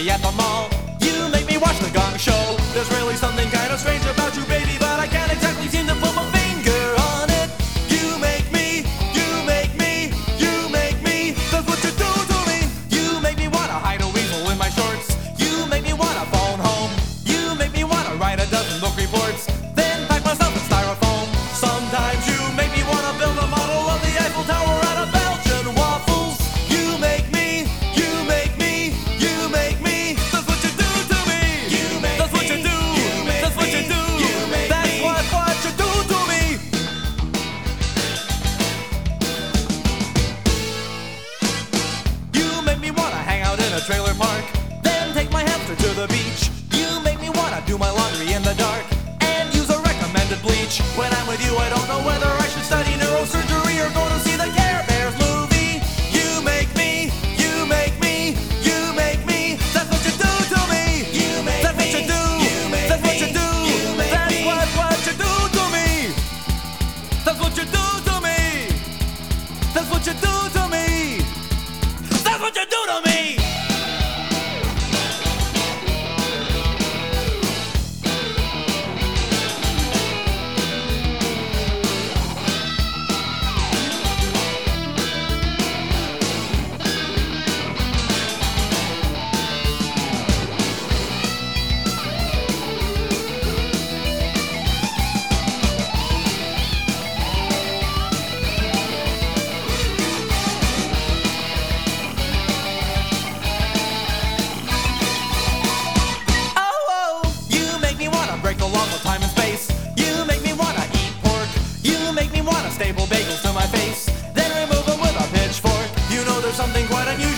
movie at the mall. You make me watch the Gong Show. There's really something kind of strange about you, baby, but I can't exactly seem to put my finger on it. You make me, you make me, you make me. That's what you do to me. You make me wanna hide a weasel in my shorts. You make me wanna phone home. You make me wanna write a dozen book reports, then pack myself in styrofoam. Sometimes you make me wanna build a model of the Eiffel Tower out of Belgian waffles. You make me, you make me, you make me. That's what you do to me. You make that's what you do. You make that's what you do. You make that's what you do to me. You make me wanna hang out in a trailer park, then take my hamster to the beach. You make me wanna do my laundry in the dark and use a recommended bleach. When I'm with you, I don't know whether I should study neurosurgery or go to see the Care Bears movie. You make me, you make me, you make me. That's what you do to me. You make that's what you do. You make that's what you do. You make that's what you do to me. That's what you do to me. That's what you do to me. That's what you do to me. Break the laws of time and space. You make me wanna eat pork. You make me wanna staple bagels to my face, then remove them with a pitchfork. You know there's something quite unusual